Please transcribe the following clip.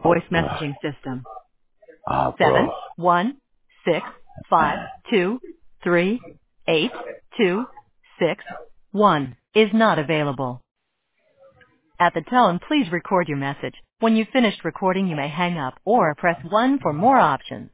voice Ah, messaging system. bro. 716523821 is not available. At the tone, please record your message. When you've finished recording, you may hang up or press 1 for more options.